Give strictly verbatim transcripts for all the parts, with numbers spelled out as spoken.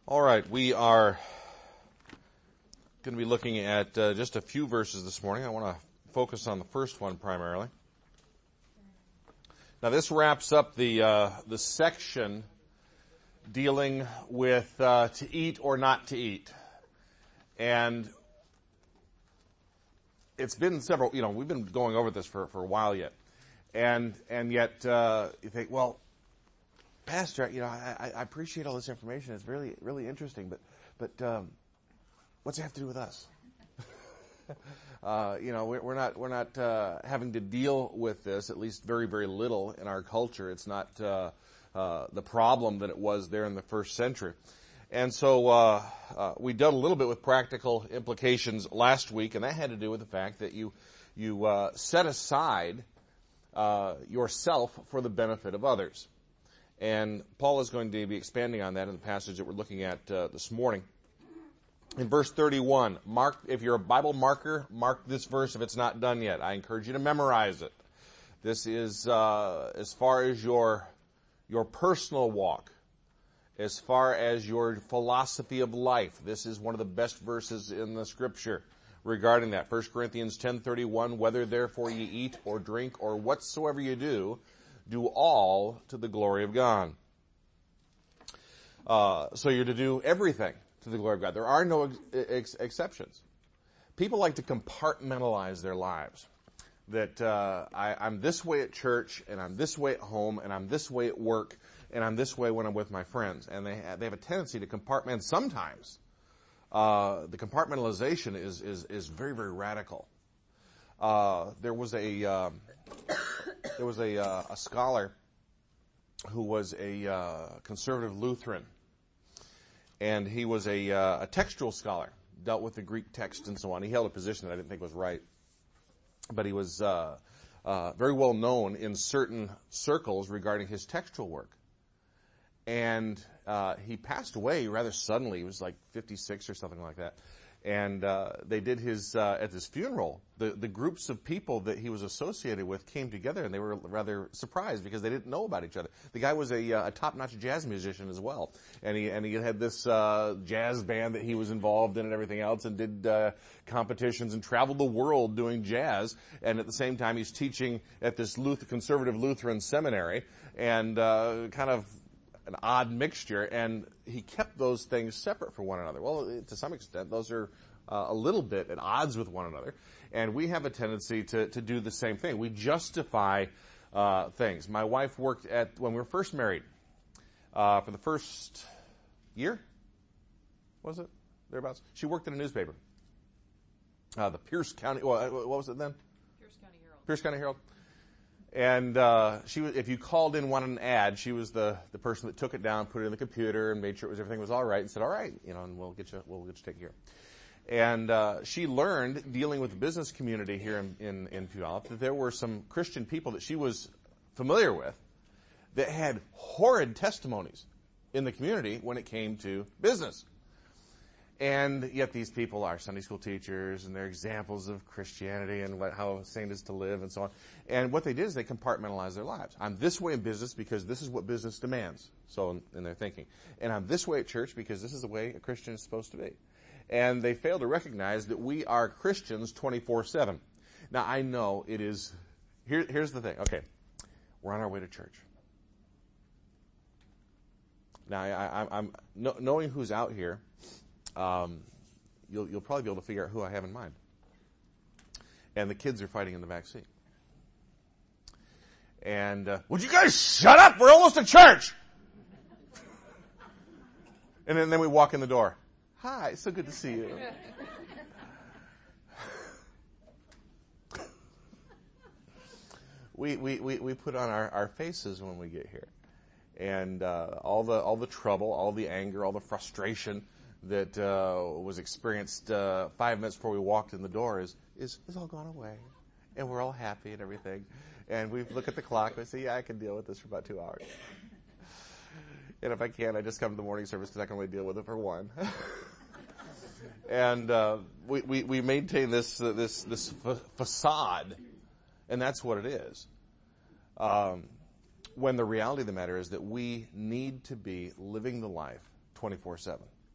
All right, we are going to be looking at uh, just a few verses this morning. I want to focus on the first one primarily. Now, this wraps up the uh, the section dealing with uh, to eat or not to eat, and it's been several. You know, we've been going over this for for a while yet, and and yet uh, you think, well, Pastor, you know, I, I appreciate all this information. It's really, really interesting. But, but um, what's it have to do with us? uh, you know, we're, we're not, we're not uh, having to deal with this. At least very, very little in our culture. It's not uh, uh, the problem that it was there in the first century. And so uh, uh, we dealt a little bit with practical implications last week, and that had to do with the fact that you, you uh, set aside uh, yourself for the benefit of others. And Paul is going to be expanding on that in the passage that we're looking at uh, this morning. In verse thirty-one, mark, if you're a Bible marker, mark this verse if it's not done yet. I encourage you to memorize it. This is uh, as far as your your personal walk, as far as your philosophy of life. This is one of the best verses in the Scripture regarding that. First Corinthians ten thirty-one, whether therefore ye eat or drink or whatsoever you do, do all to the glory of God. Uh, so you're to do everything to the glory of God. There are no ex- ex- exceptions. People like to compartmentalize their lives. That uh, I, I'm this way at church, and I'm this way at home, and I'm this way at work, and I'm this way when I'm with my friends. And they have, they have a tendency to compartment. Sometimes uh, the compartmentalization is is is very, very radical. Uh, there was a um, there was a uh, a scholar who was a uh, conservative Lutheran, and he was a uh, a textual scholar, dealt with the Greek text and so on. He held a position that I didn't think was right, but he was uh, uh, very well known in certain circles regarding his textual work. And uh, he passed away rather suddenly. He was like fifty-six or something like that. And uh, they did his, uh, at his funeral, the, the groups of people that he was associated with came together, and they were rather surprised because they didn't know about each other. The guy was a, a top-notch jazz musician as well. And he, and he had this, uh, jazz band that he was involved in and everything else, and did, uh, competitions and traveled the world doing jazz. And at the same time, he's teaching at this Luth- conservative Lutheran seminary, and, uh, kind of an odd mixture, and he kept those things separate from one another. Well, to some extent, those are uh, a little bit at odds with one another, and we have a tendency to, to do the same thing. We justify uh, things. My wife worked at, when we were first married, uh, for the first year, was it? Thereabouts. She worked in a newspaper. Uh, the Pierce County, well, what was it then? Pierce County Herald. Pierce County Herald. And uh, she was, if you called in wanted an ad, she was the, the person that took it down, put it in the computer, and made sure it was, everything was all right, and said, all right, you know, and we'll get you, we'll get you taken care of. And uh, she learned, dealing with the business community here in, in, in Puyallup, that there were some Christian people that she was familiar with that had horrid testimonies in the community when it came to business. And yet these people are Sunday school teachers, and they're examples of Christianity and what, how a saint is to live and so on. And what they did is they compartmentalized their lives. I'm this way in business because this is what business demands. So in, in their thinking. And I'm this way at church because this is the way a Christian is supposed to be. And they fail to recognize that we are Christians twenty-four seven. Now I know it is, here, here's the thing. Okay. We're on our way to church. Now I, I, I'm, no, knowing who's out here, Um, you'll, you'll probably be able to figure out who I have in mind. And the kids are fighting in the back seat. And, uh, would you guys shut up? We're almost at church! And then, then we walk in the door. Hi, so good to see you. we, we, we, we put on our, our faces when we get here. And, uh, all the, all the trouble, all the anger, all the frustration that uh, was experienced uh, five minutes before we walked in the door is, is is all gone away, and we're all happy and everything. And we look at the clock and we say, yeah, I can deal with this for about two hours. And if I can, I just come to the morning service because I can only deal with it for one. And uh, we, we we maintain this uh, this this fa- facade, and that's what it is. Um, when the reality of the matter is that we need to be living the life twenty-four seven.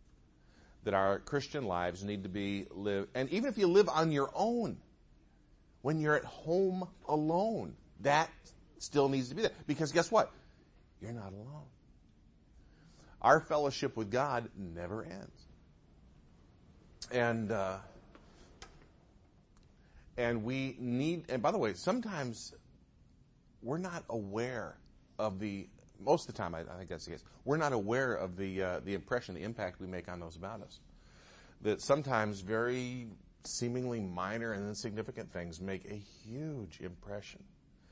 that our Christian lives need to be lived, and even if you live on your own, when you're at home alone, that still needs to be there. Because guess what? You're not alone. Our fellowship with God never ends. And, uh, and we need, and by the way, sometimes we're not aware of the, most of the time, I, I think that's the case, we're not aware of the, uh, the impression, the impact we make on those about us. That sometimes very seemingly minor and insignificant things make a huge impression.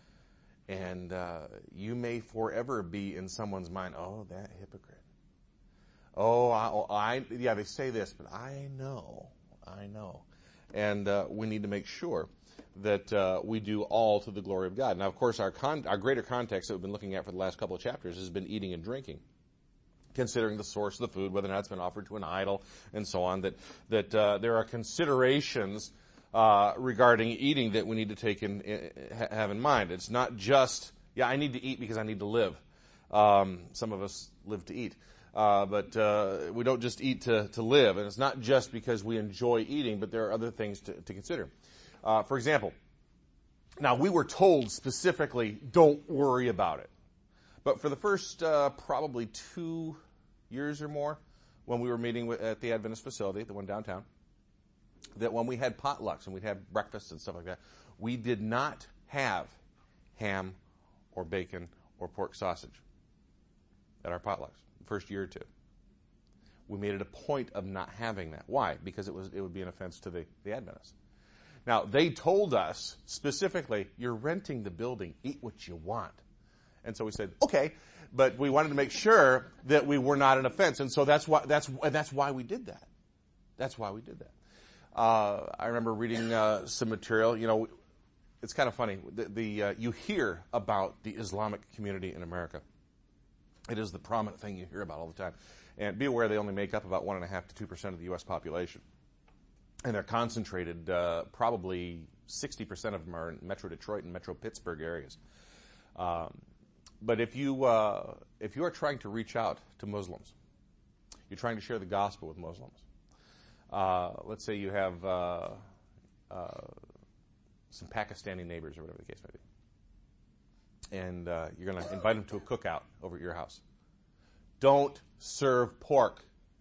And uh, you may forever be in someone's mind, oh, that hypocrite. Oh, I, oh, I, yeah, they say this, but I know, I know. And uh, we need to make sure that uh, we do all to the glory of God. Now, of course, our con- our greater context that we've been looking at for the last couple of chapters has been eating and drinking, considering the source of the food, whether or not it's been offered to an idol, and so on, that that uh, there are considerations uh, regarding eating that we need to take in, in, have in mind. It's not just, yeah, I need to eat because I need to live. Um, some of us live to eat. Uh, but uh, we don't just eat to, to live. And it's not just because we enjoy eating, but there are other things to, to consider. Uh, for example, now we were told specifically, don't worry about it. But for the first uh, probably two years or more, when we were meeting with, at the Adventist facility, the one downtown, that when we had potlucks and we'd have breakfasts and stuff like that, we did not have ham or bacon or pork sausage at our potlucks. First year or two. We made it a point of not having that. Why? Because it was it would be an offense to the, the Adventists. Now, they told us specifically, you're renting the building, eat what you want. And so we said, okay, but we wanted to make sure that we were not an offense. And so that's why that's that's why we did that. That's why we did that. Uh, I remember reading uh, some material. You know, it's kind of funny. The, the uh, you hear about the Islamic community in America. It is the prominent thing you hear about all the time. And be aware they only make up about one point five to two percent of the U S population. And they're concentrated, uh, probably sixty percent of them are in Metro Detroit and Metro Pittsburgh areas. Um, but if you, uh, if you are trying to reach out to Muslims, you're trying to share the gospel with Muslims. Uh, let's say you have uh, uh, some Pakistani neighbors or whatever the case may be. And uh, you're going to invite them to a cookout over at your house. Don't serve pork.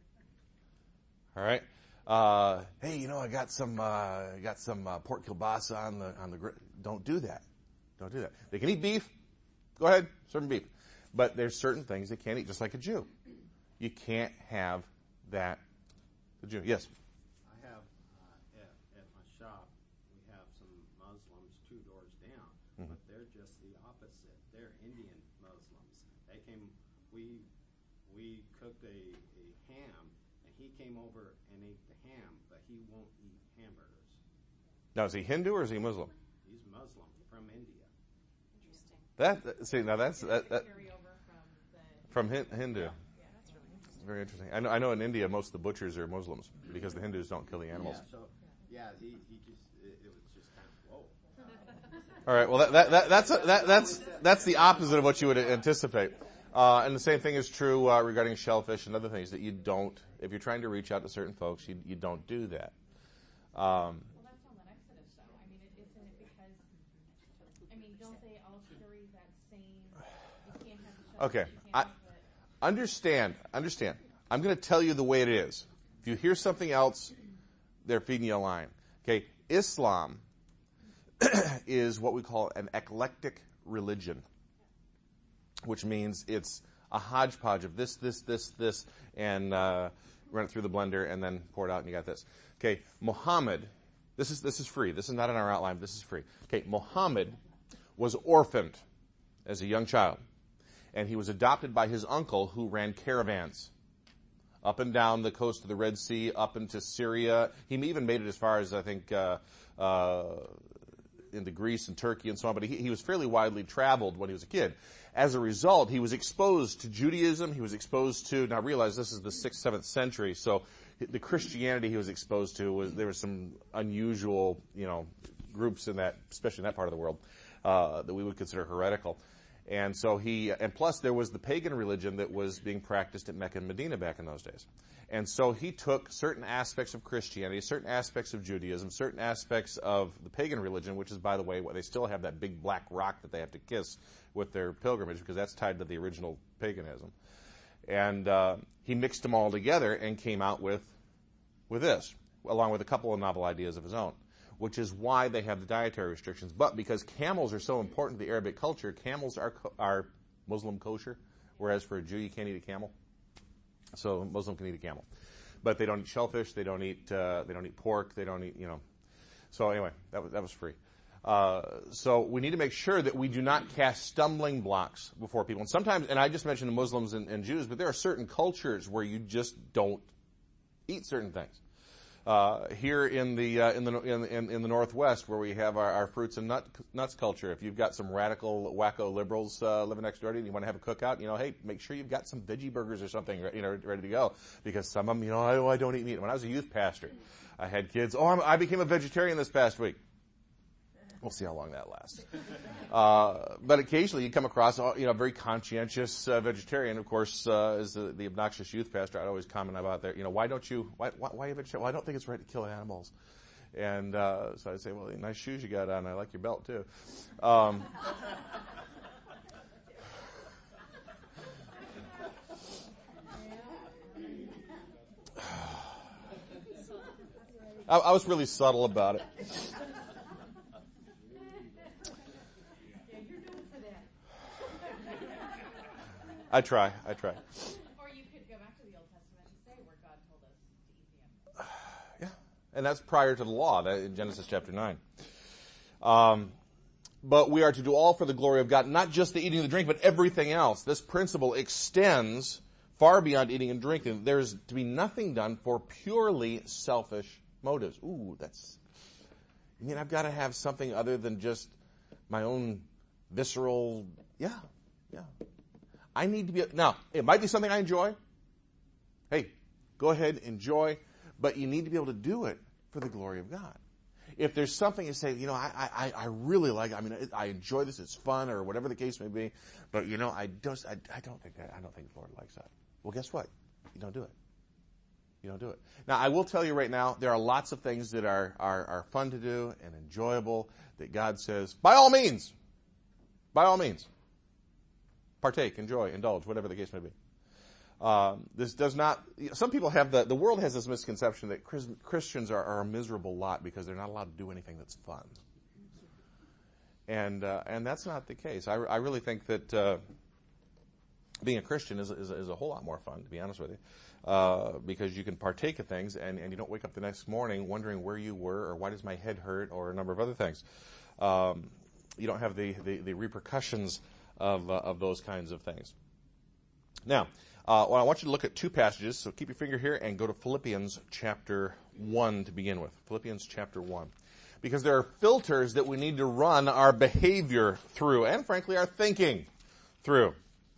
All right. Uh, hey, you know, I got some, uh, got some uh, pork kielbasa on the on the grill. Don't do that. Don't do that. They can eat beef. Go ahead, serve them beef. But there's certain things they can't eat, just like a Jew. You can't have that. The Jew, yes. I have uh, at, at my shop. We have some Muslims two doors down, mm-hmm. but they're just the opposite. They're Indian Muslims. They came. We we cooked a, a ham, and he came over and ate the ham, but he won't eat hamburgers. Now, is he Hindu or is he Muslim? He's Muslim from India. Interesting. That see now that's that, that carry over from the from Hin- Hindu. yeah, that's really interesting. Very interesting. I know, I know in India most of the butchers are Muslims because the Hindus don't kill the animals. Yeah, so yeah, he, he just it, it was just kind of whoa. All right. Well, that, that, that that's a, that, that's that's the opposite of what you would anticipate. Uh, and the same thing is true uh, regarding shellfish and other things that you don't. If you're trying to reach out to certain folks, you you don't do that. Um, well, that's on the Exodus, though. I mean, it, isn't it because? I mean, don't they all carry that same? You can't have the shellfish. okay. You can't I, have the, understand. Understand. I'm going to tell you the way it is. If you hear something else, they're feeding you a line. Okay. Islam is what we call an eclectic religion, which means it's a hodgepodge of this, this, this, this, and uh, run it through the blender and then pour it out and you got this. Okay, Muhammad, this is this is free. This is not in our outline, but this is free. Okay, Muhammad was orphaned as a young child, and he was adopted by his uncle who ran caravans up and down the coast of the Red Sea, up into Syria. He even made it as far as, I think, uh, uh, into Greece and Turkey and so on, but he, he was fairly widely traveled when he was a kid. As a result, he was exposed to Judaism. He was exposed to, now realize this is the sixth, seventh century, so the Christianity he was exposed to was, there were some unusual, you know, groups in that, especially in that part of the world, uh, that we would consider heretical. And so he, and plus there was the pagan religion that was being practiced at Mecca and Medina back in those days. And so he took certain aspects of Christianity, certain aspects of Judaism, certain aspects of the pagan religion, which is, by the way, what they still have that big black rock that they have to kiss with their pilgrimage, because that's tied to the original paganism. And uh, he mixed them all together and came out with with this, along with a couple of novel ideas of his own, which is why they have the dietary restrictions. But because camels are so important to the Arabic culture, camels are are Muslim kosher, whereas for a Jew you can't eat a camel. So a Muslim can eat a camel, but they don't eat shellfish, they don't eat uh, they don't eat pork, they don't eat you know. So anyway, that was that was free. Uh, so we need to make sure that we do not cast stumbling blocks before people. And sometimes, and I just mentioned the Muslims and, and Jews, but there are certain cultures where you just don't eat certain things. Uh, here in the uh, in the in, in, in the Northwest, where we have our, our fruits and nut, nuts culture, if you've got some radical wacko liberals uh, living next door to you and you want to have a cookout, you know, hey, make sure you've got some veggie burgers or something, you know, ready to go, because some of them, you know, I, I don't eat meat. When I was a youth pastor, I had kids. Oh, I'm, I became a vegetarian this past week. We'll see how long that lasts. Uh, but occasionally you come across, you know, a very conscientious uh, vegetarian. Of course, uh, as the, the obnoxious youth pastor, I'd always comment about that. You know, why don't you, why, why, why are you vegetarian? Well, I don't think it's right to kill animals. And uh, so I'd say, well, nice shoes you got on. I like your belt, too. Um, I, I was really subtle about it. I try, I try. Or you could go back to the Old Testament and say where God told us to eat the animal. Yeah, and that's prior to the law, that in Genesis chapter nine. Um, but we are to do all for the glory of God, not just the eating and the drink, but everything else. This principle extends far beyond eating and drinking. There's to be nothing done for purely selfish motives. Ooh, that's, I mean, I've got to have something other than just my own visceral, yeah, yeah. I need to be, now, it might be something I enjoy. Hey, go ahead, enjoy, but you need to be able to do it for the glory of God. If there's something you say, you know, I, I, I really like, I mean, I enjoy this, it's fun, or whatever the case may be, but you know, I just, I, I don't think that, I don't think the Lord likes that. Well, guess what? You don't do it. You don't do it. Now, I will tell you right now, there are lots of things that are, are, are fun to do and enjoyable that God says, by all means, by all means. Partake, enjoy, indulge, whatever the case may be. Um, this does not, some people have the, the world has this misconception that Chris, Christians are, are a miserable lot because they're not allowed to do anything that's fun. And, uh, and that's not the case. I, I really think that, uh, being a Christian is, is, is a whole lot more fun, to be honest with you. Uh, because you can partake of things and, and you don't wake up the next morning wondering where you were or why does my head hurt or a number of other things. Um, you don't have the, the, the repercussions of, uh, of those kinds of things. Now, uh, well, I want you to look at two passages, so keep your finger here and go to Philippians chapter one to begin with. Philippians chapter one. Because there are filters that we need to run our behavior through and, frankly, our thinking through.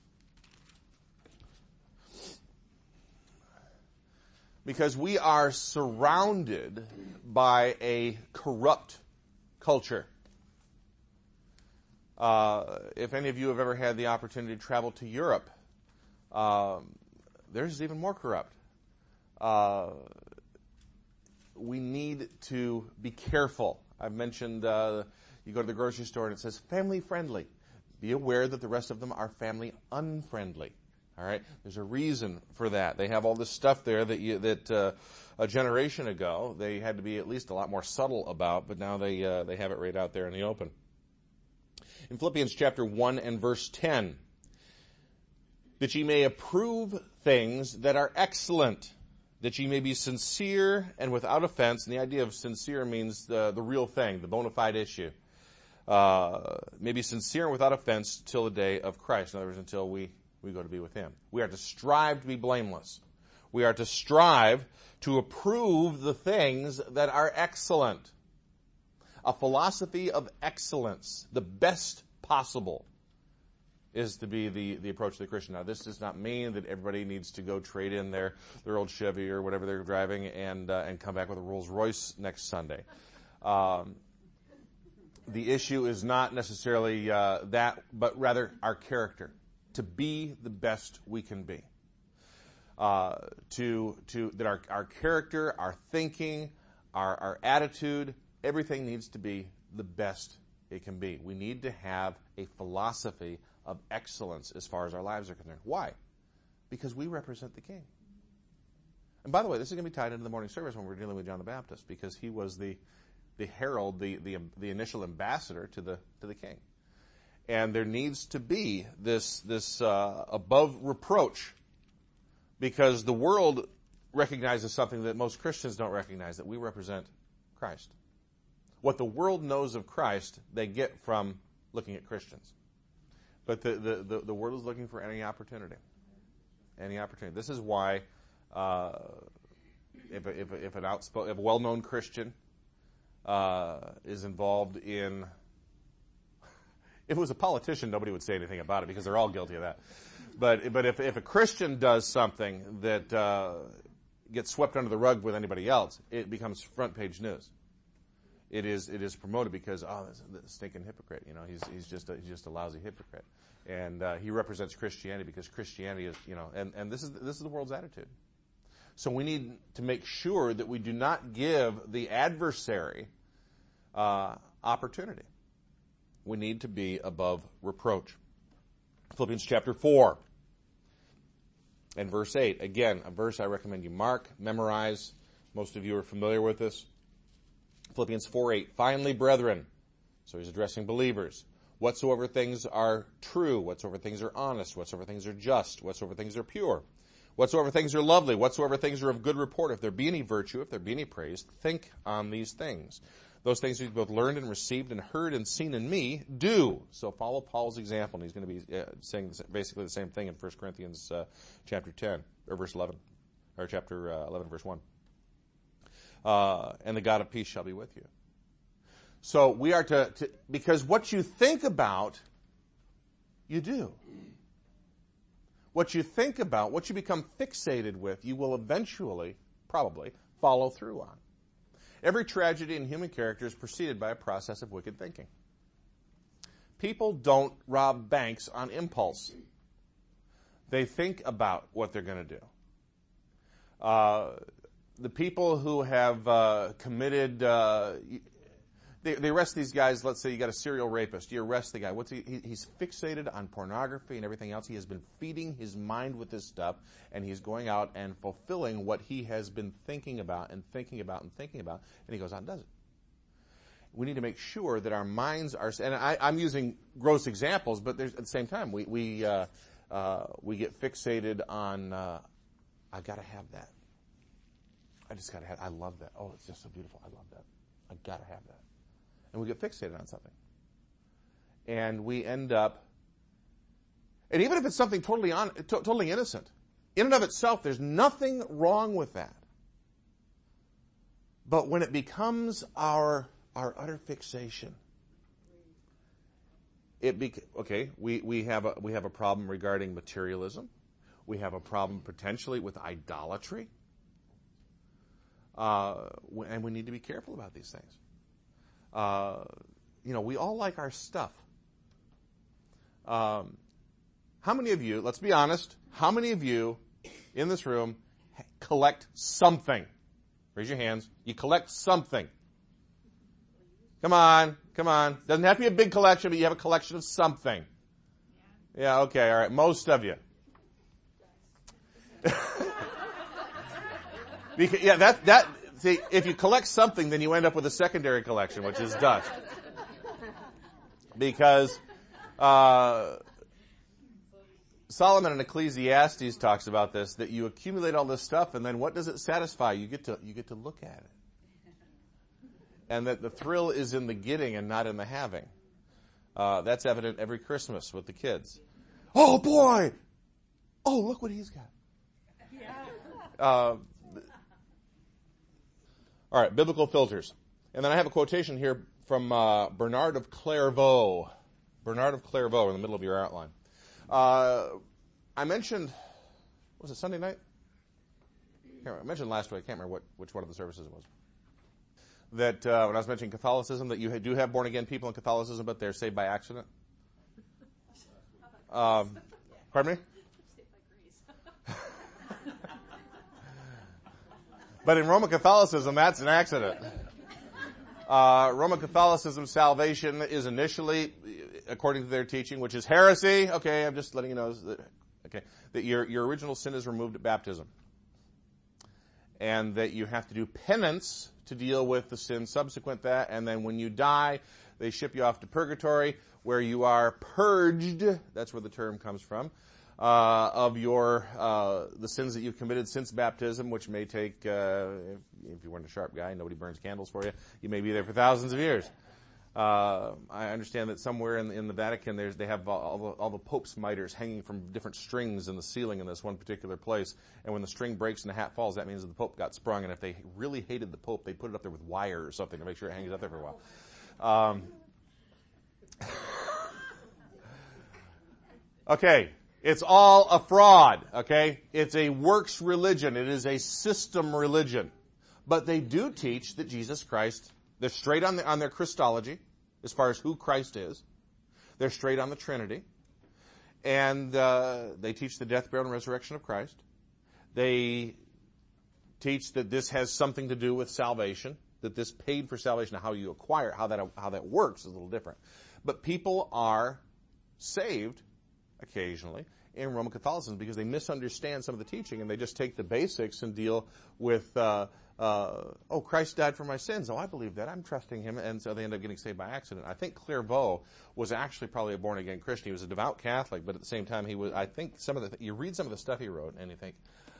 Because we are surrounded by a corrupt culture. Uh, if any of you have ever had the opportunity to travel to Europe, um, theirs is even more corrupt. Uh, we need to be careful. I've mentioned uh, you go to the grocery store and it says family friendly. Be aware that the rest of them are family unfriendly. All right, there's a reason for that. They have all this stuff there that you, that uh, a generation ago they had to be at least a lot more subtle about, but now they uh, they have it right out there in the open. In Philippians chapter one and verse ten, that ye may approve things that are excellent, that ye may be sincere and without offense. And the idea of sincere means the, the real thing, the bona fide issue. Uh, may be sincere and without offense till the day of Christ. In other words, until we, we go to be with Him. We are to strive to be blameless. We are to strive to approve the things that are excellent. A philosophy of excellence, the best possible, is to be the, the approach of the Christian. Now, this does not mean that everybody needs to go trade in their, their old Chevy or whatever they're driving and uh, and come back with a Rolls Royce next Sunday. Um, the issue is not necessarily uh, that, but rather our character, to be the best we can be. Uh, to to that our our character, our thinking, our our attitude, everything needs to be the best it can be. We need to have a philosophy of excellence as far as our lives are concerned. Why? Because we represent the King. And by the way, this is going to be tied into the morning service when we're dealing with John the Baptist, because he was the the herald, the the the initial ambassador to the to the King. And there needs to be this this uh, above reproach, because the world recognizes something that most Christians don't recognize, that we represent Christ. What the world knows of Christ, they get from looking at Christians. But the, the, the, the world is looking for any opportunity. Any opportunity. This is why uh, if, a, if, a, if an outspoken, if a well-known Christian uh, is involved in... If it was a politician, nobody would say anything about it because they're all guilty of that. But but if if a Christian does something that uh, gets swept under the rug with anybody else, it becomes front page news. It is it is promoted because oh, this, this stinking hypocrite. You know, he's he's just a, he's just a lousy hypocrite, and uh, he represents Christianity because Christianity is you know, and, and this is this is the world's attitude. So we need to make sure that we do not give the adversary uh, opportunity. We need to be above reproach. Philippians chapter four and verse eight. Again, a verse I recommend you mark, memorize. Most of you are familiar with this. Philippians four eight. Finally, brethren, so he's addressing believers, whatsoever things are true, whatsoever things are honest, whatsoever things are just, whatsoever things are pure, whatsoever things are lovely, whatsoever things are of good report, if there be any virtue, if there be any praise, think on these things. Those things you've both learned and received and heard and seen in me, do. So follow Paul's example. And he's going to be uh, saying basically the same thing in First Corinthians uh, chapter ten, or verse eleven, or chapter uh, eleven, verse one. Uh, and the God of peace shall be with you. So we are to, to, because what you think about, you do. What you think about, what you become fixated with, you will eventually, probably, follow through on. Every tragedy in human character is preceded by a process of wicked thinking. People don't rob banks on impulse. They think about what they're going to do. Uh, the people who have uh, committed, uh, they, they arrest these guys. Let's say you got a serial rapist. You arrest the guy. What's he, he? He's fixated on pornography and everything else. He has been feeding his mind with this stuff, and he's going out and fulfilling what he has been thinking about and thinking about and thinking about, and he goes out and does it. We need to make sure that our minds are, and I, I'm using gross examples, but there's, at the same time, we we uh, uh, we get fixated on, uh, I got to have that. I just got to have, I love that. Oh, it's just so beautiful. I love that. I got to have that. And we get fixated on something. And we end up, and even if it's something totally on, to, totally innocent, in and of itself, there's nothing wrong with that. But when it becomes our our utter fixation, it be, okay, we, we have a we have a problem regarding materialism. We have a problem potentially with idolatry. Uh, and we need to be careful about these things. Uh, you know, we all like our stuff. Um, how many of you, let's be honest, how many of you in this room collect something? Raise your hands. You collect something. Come on, come on. Doesn't have to be a big collection, but you have a collection of something. Yeah, yeah okay, all right. Most of you. Because, yeah, that, that, see, if you collect something, then you end up with a secondary collection, which is dust. Because, uh, Solomon in Ecclesiastes talks about this, that you accumulate all this stuff, and then what does it satisfy? You get to, you get to look at it. And that the thrill is in the getting and not in the having. Uh, that's evident every Christmas with the kids. Oh boy! Oh, look what he's got. Uh, all right, biblical filters. And then I have a quotation here from uh, Bernard of Clairvaux. Bernard of Clairvaux in the middle of your outline. Uh, I mentioned, was it Sunday night? I, I mentioned last week, I can't remember what, which one of the services it was. that uh, when I was mentioning Catholicism, that you do have born-again people in Catholicism, but they're saved by accident? Um, pardon me? But in Roman Catholicism, that's an accident. Uh, Roman Catholicism salvation is initially, according to their teaching, which is heresy. Okay, I'm just letting you know that, okay, that your, your original sin is removed at baptism. And that you have to do penance to deal with the sin subsequent to that. And then when you die, they ship you off to purgatory, where you are purged. That's where the term comes from. Uh, of your, uh, the sins that you've committed since baptism, which may take, uh, if, if you weren't a sharp guy, nobody burns candles for you, you may be there for thousands of years. Uh, I understand that somewhere in, in the Vatican, there's, they have all the, all the Pope's mitres hanging from different strings in the ceiling in this one particular place. And when the string breaks and the hat falls, that means that the Pope got sprung. And if they really hated the Pope, they put it up there with wire or something to make sure it hangs up there for a while. Um, okay. It's all a fraud, okay? It's a works religion. It is a system religion. But they do teach that Jesus Christ, they're straight on, the, on their Christology, as far as who Christ is. They're straight on the Trinity. And uh, they teach the death, burial, and resurrection of Christ. They teach that this has something to do with salvation, that this paid for salvation, how you acquire it, how that, how that works is a little different. But people are saved occasionally in Roman Catholicism because they misunderstand some of the teaching and they just take the basics and deal with, uh, uh, oh, Christ died for my sins. Oh, I believe that. I'm trusting him. And so they end up getting saved by accident. I think Clairvaux was actually probably a born-again Christian. He was a devout Catholic, but at the same time, he was, I think some of the, you read some of the stuff he wrote and you think,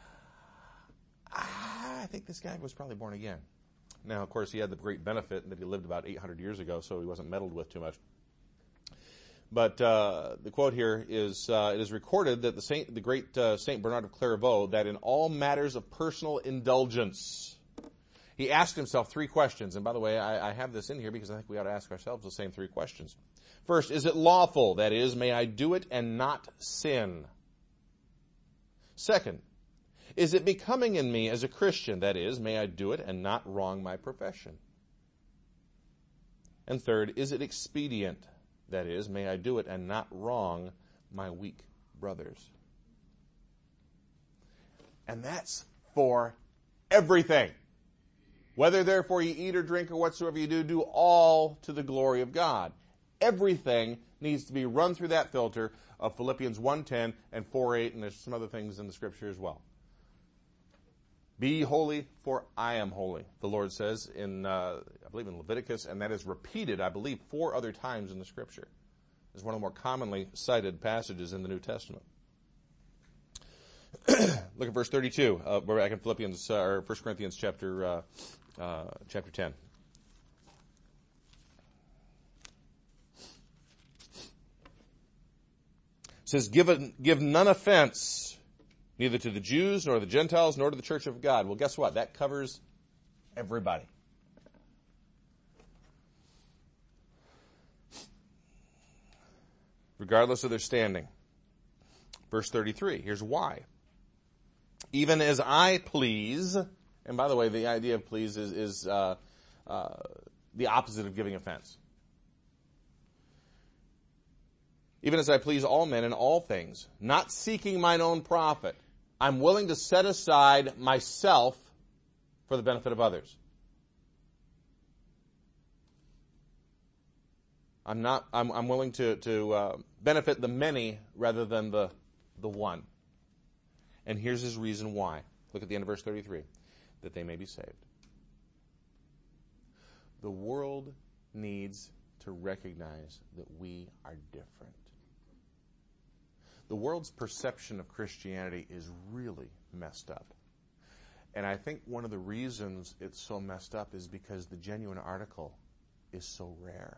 ah, I think this guy was probably born again. Now, of course, he had the great benefit that he lived about eight hundred years ago, so he wasn't meddled with too much. But uh, the quote here is, uh, it is recorded that the Saint, the great uh, Saint Bernard of Clairvaux, that in all matters of personal indulgence, he asked himself three questions. And by the way, I, I have this in here because I think we ought to ask ourselves the same three questions. First, is it lawful? That is, may I do it and not sin? Second, is it becoming in me as a Christian? That is, may I do it and not wrong my profession? And third, is it expedient? That is, may I do it and not wrong my weak brothers. And that's for everything. Whether therefore you eat or drink or whatsoever you do, do all to the glory of God. Everything needs to be run through that filter of Philippians one ten and four eight, and there's some other things in the scripture as well. Be holy, for I am holy, the Lord says in, uh, I believe in Leviticus, and that is repeated, I believe, four other times in the Scripture. It's one of the more commonly cited passages in the New Testament. Look at verse thirty-two. Uh, we're back in Philippians, uh, or First Corinthians chapter uh, uh, chapter ten. It says, "Give a, give none offense." Neither to the Jews, nor the Gentiles, nor to the church of God. Well, guess what? That covers everybody. Regardless of their standing. Verse thirty-three, here's why. Even as I please, and by the way, the idea of please is, is uh, uh, the opposite of giving offense. Even as I please all men in all things, not seeking mine own profit, I'm willing to set aside myself for the benefit of others. I'm not. I'm, I'm willing to to uh, benefit the many rather than the the one. And here's his reason why. Look at the end of verse thirty-three, that they may be saved. The world needs to recognize that we are different. The world's perception of Christianity is really messed up. And I think one of the reasons it's so messed up is because the genuine article is so rare.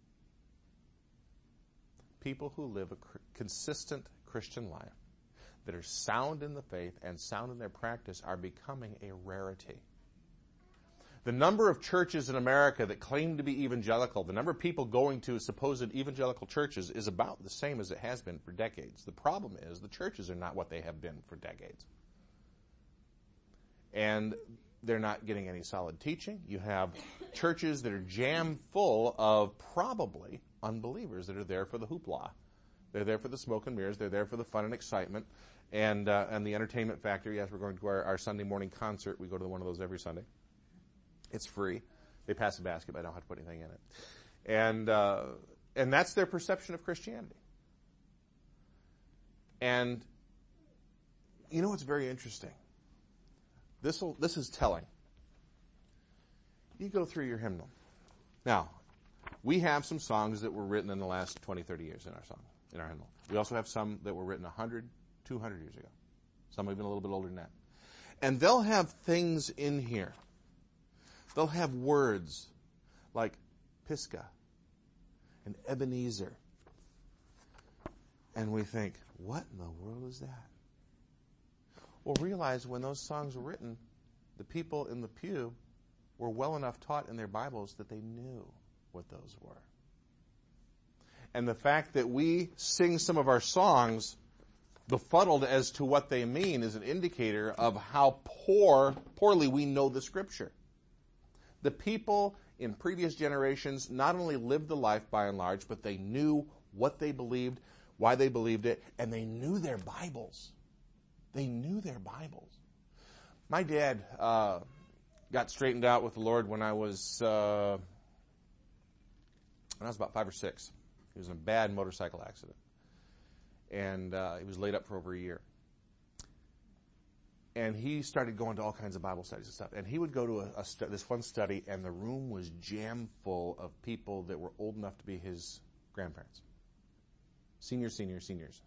People who live a cr- consistent Christian life, that are sound in the faith and sound in their practice, are becoming a rarity. The number of churches in America that claim to be evangelical, the number of people going to supposed evangelical churches is about the same as it has been for decades. The problem is the churches are not what they have been for decades. And they're not getting any solid teaching. You have churches that are jam full of probably unbelievers that are there for the hoopla. They're there for the smoke and mirrors. They're there for the fun and excitement and uh, and the entertainment factor. Yes, we're going to our, our Sunday morning concert. We go to one of those every Sunday. It's free. They pass a basket, but I don't have to put anything in it. And uh, and that's their perception of Christianity. And you know what's very interesting? This will this is telling. You go through your hymnal. Now, we have some songs that were written in the last twenty, thirty years in our song, in our hymnal. We also have some that were written one hundred, two hundred years ago. Some even a little bit older than that. And they'll have things in here. They'll have words like Pisgah and Ebenezer. And we think, what in the world is that? Well, realize when those songs were written, the people in the pew were well enough taught in their Bibles that they knew what those were. And the fact that we sing some of our songs befuddled as to what they mean is an indicator of how poor, poorly we know the Scripture. The people in previous generations not only lived the life by and large, but they knew what they believed, why they believed it, and they knew their Bibles. They knew their Bibles. My dad uh, got straightened out with the Lord when I was uh, when I was about five or six. He was in a bad motorcycle accident, and uh, he was laid up for over a year. And he started going to all kinds of Bible studies and stuff. And he would go to a, a stu- this one study, and the room was jam full of people that were old enough to be his grandparents. Seniors, seniors, seniors.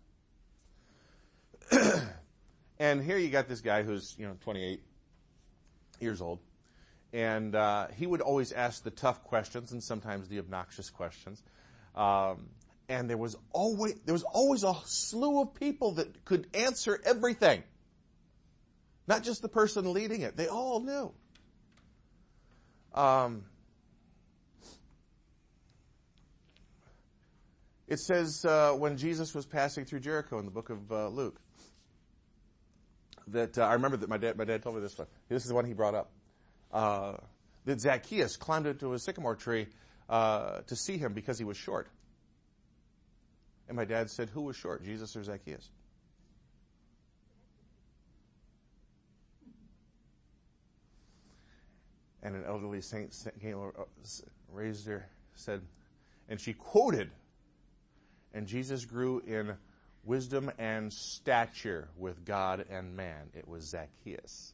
And here you got this guy who's, you know, twenty-eight years old. And uh, he would always ask the tough questions and sometimes the obnoxious questions. Um, and there was always there was always a slew of people that could answer everything. Not just the person leading it. They all knew. Um, it says uh, when Jesus was passing through Jericho in the book of uh, Luke, that uh, I remember that my dad my dad told me this one. This is the one he brought up. Uh, that Zacchaeus climbed into a sycamore tree uh, to see him because he was short. And my dad said, who was short, Jesus or Zacchaeus? And an elderly saint raised her, said, and she quoted, and Jesus grew in wisdom and stature with God and man. It was Zacchaeus.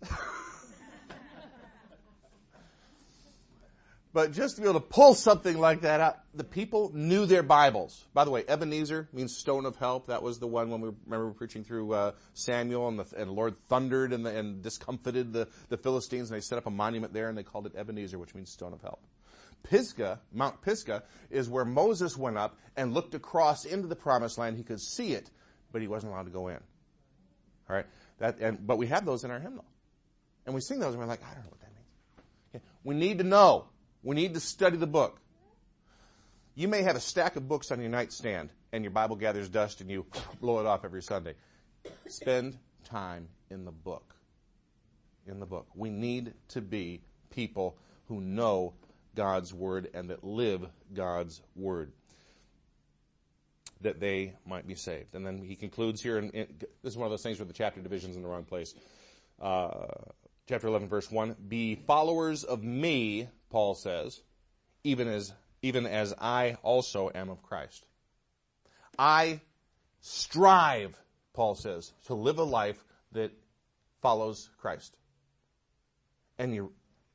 But just to be able to pull something like that out, the people knew their Bibles. By the way, Ebenezer means stone of help. That was the one when we remember preaching through uh, Samuel, and the and Lord thundered and, the, and discomfited the, the Philistines, and they set up a monument there, and they called it Ebenezer, which means stone of help. Pisgah, Mount Pisgah, is where Moses went up and looked across into the Promised Land. He could see it, but he wasn't allowed to go in. All right, that and but we have those in our hymnal, and we sing those, and we're like, I don't know what that means. Yeah. We need to know. We need to study the book. You may have a stack of books on your nightstand and your Bible gathers dust and you blow it off every Sunday. Spend time in the book. In the book. We need to be people who know God's Word and that live God's Word, that they might be saved. And then he concludes here, and this is one of those things where the chapter division's in the wrong place. Uh, chapter eleven, verse one, be followers of me, Paul says, even as even as I also am of Christ. I strive, Paul says, to live a life that follows Christ. And you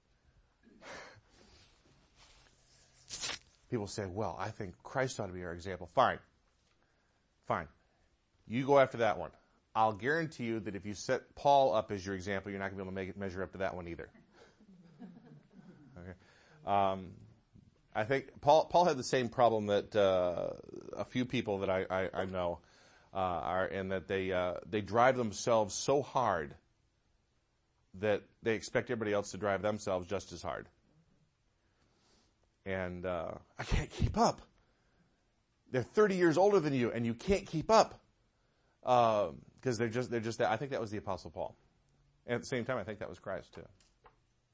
people say, well, I think Christ ought to be our example. Fine. Fine. You go after that one. I'll guarantee you that if you set Paul up as your example, you're not going to be able to make it measure up to that one either. Okay. Um, I think Paul Paul had the same problem that uh, a few people that I, I, I know uh, are, in that they uh, they drive themselves so hard that they expect everybody else to drive themselves just as hard. And uh, I can't keep up. They're thirty years older than you, and you can't keep up. Because uh, they're just, they're just that. I think that was the Apostle Paul. And at the same time, I think that was Christ too.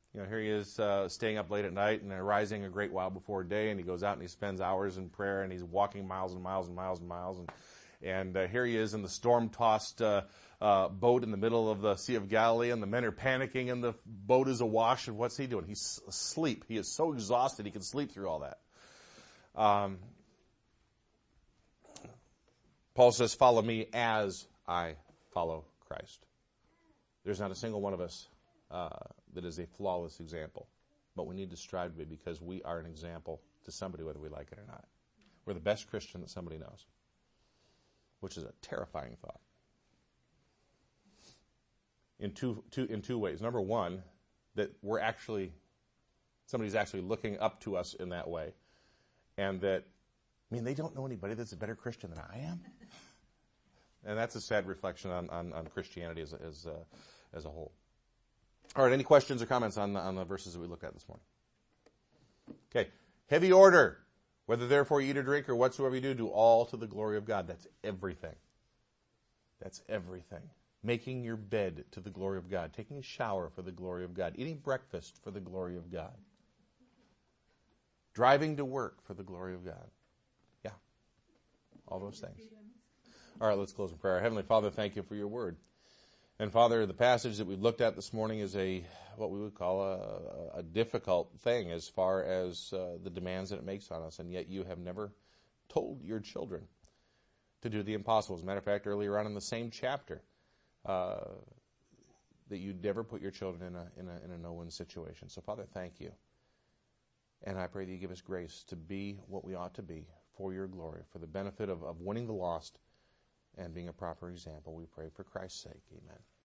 You know, here he is uh, staying up late at night and arising a great while before day, and he goes out and he spends hours in prayer, and he's walking miles and miles and miles and miles. And, and uh, here he is in the storm-tossed uh, uh, boat in the middle of the Sea of Galilee, and the men are panicking, and the boat is awash, and what's he doing? He's asleep. He is so exhausted he can sleep through all that. Um, Paul says, follow me as I follow Christ. There's not a single one of us uh, that is a flawless example. But we need to strive to be, because we are an example to somebody whether we like it or not. We're the best Christian that somebody knows, which is a terrifying thought. In two, two, in two ways. Number one, that we're actually, somebody's actually looking up to us in that way. And that, I mean, they don't know anybody that's a better Christian than I am. And that's a sad reflection on, on, on Christianity as, as, uh, as a whole. All right, any questions or comments on the, on the verses that we looked at this morning? Okay, heavy order. Whether therefore you eat or drink or whatsoever you do, do all to the glory of God. That's everything. That's everything. Making your bed to the glory of God. Taking a shower for the glory of God. Eating breakfast for the glory of God. Driving to work for the glory of God. Yeah, all those things. All right, let's close in prayer. Heavenly Father, thank you for your word. And Father, the passage that we've looked at this morning is a what we would call a, a difficult thing as far as uh, the demands that it makes on us, and yet you have never told your children to do the impossible. As a matter of fact, earlier on in the same chapter, uh, that you'd never put your children in a in a in a no-win situation. So Father, thank you. And I pray that you give us grace to be what we ought to be for your glory, for the benefit of, of winning the lost and being a proper example. We pray for Christ's sake. Amen.